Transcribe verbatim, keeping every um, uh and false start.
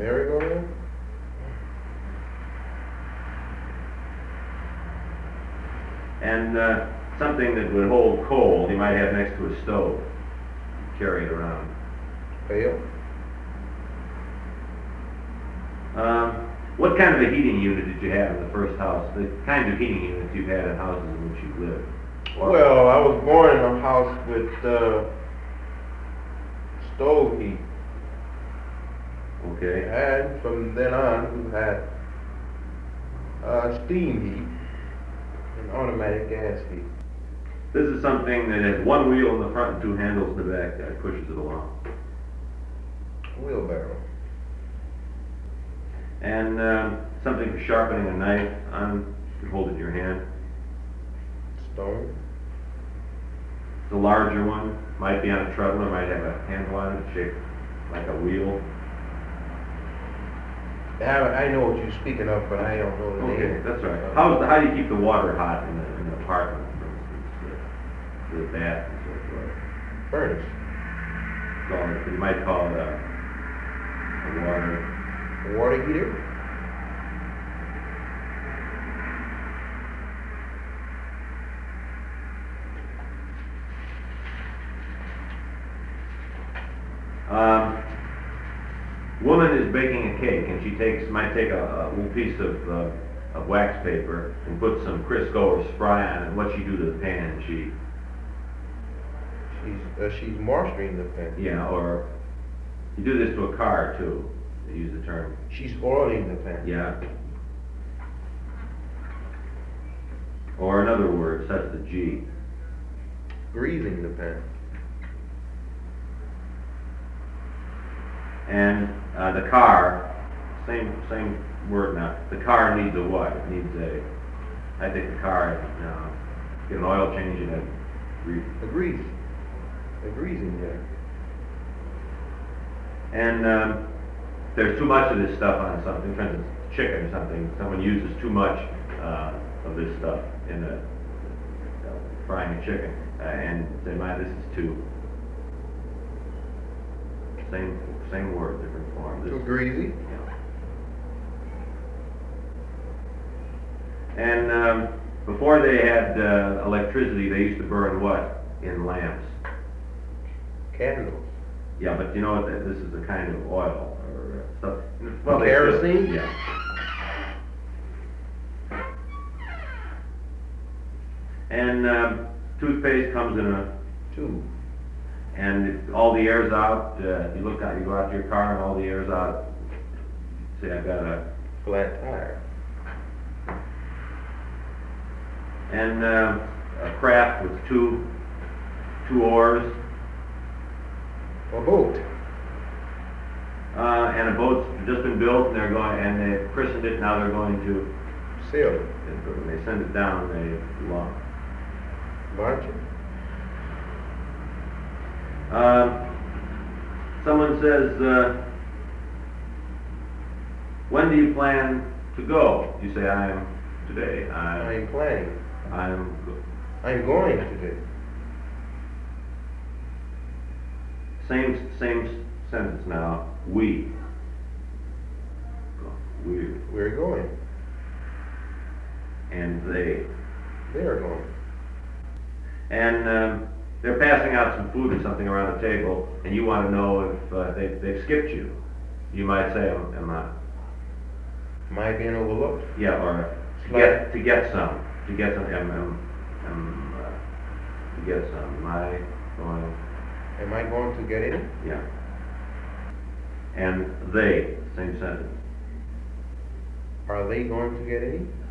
merry-go-round? And uh, something that would hold coal, he might have next to a stove. Carry it around. Pail? Um, what kind of a heating unit did you have in the first house? The kinds of heating units you've had in houses in which you've lived? Or Well, I was born in a house with uh, stove heat. Okay. And from then on, we've had uh, steam heat and automatic gas heat. This is something that has one wheel in the front and two handles in the back that pushes it along. Wheelbarrow. And um, something for sharpening a knife on, you can hold it in your hand. Stone. The larger one might be on a treadle or might have a handle on it shaped like a wheel. I, I know what you're speaking of, but I don't know the name. Okay, that's right. How, is the, how do you keep the water hot in, the, in an apartment, for instance, the, the bath and so forth? Furnace. Call it, you might call it a, a water. A water heater. Um, woman is baking a cake, and she takes might take a, a little piece of, uh, of wax paper and put some Crisco or Spry on it. What she do to the pan? She She's uh, she's moisturizing the pan. yeah, or you do this to a car too. They use the term. She's oiling the pan. Yeah. Or another word, such as the G. Greasing the pan. And uh, the car, same same word now. The car needs a what? It needs a. I think the car, you know, get an oil change and a. Re- A grease. A greasing jack. and um, there's too much of this stuff on something. For instance, chicken or something. Someone uses too much uh, of this stuff in a, uh, frying a chicken, uh, and say, "My, this is too." Same same word, different form. This, Too greasy. yeah. And um, before they had uh, electricity, they used to burn what in lamps? Candles. Yeah, but you know what? This is a kind of oil or uh, stuff. Well, they Kerosene? still- Yeah. And um, toothpaste comes in a Tube. and if all the air's out, uh, you look out, you go out to your car and all the air's out. See, I've got a, Flat tire. and uh, a craft with two, two oars, A boat. uh, and a boat's just been built and they're going, and they've christened it, now they're going to, Sail it. when they send it down, they launch. Launch it. Uh, someone says, uh, when do you plan to go? You say, I am today. I I'm planning. I am. Go- I'm going today. Same same sentence now. We. We We're going. and they. They're going. And um, they're passing out some food or something around the table, and you want to know if uh, they they've skipped you. You might say, am, am I? Am I being overlooked? Yeah, or to get to get some, to get some, am, am, am, uh, to get some. Am I going? Am I going to get any? Yeah. And they, same sentence. Are they going to get any?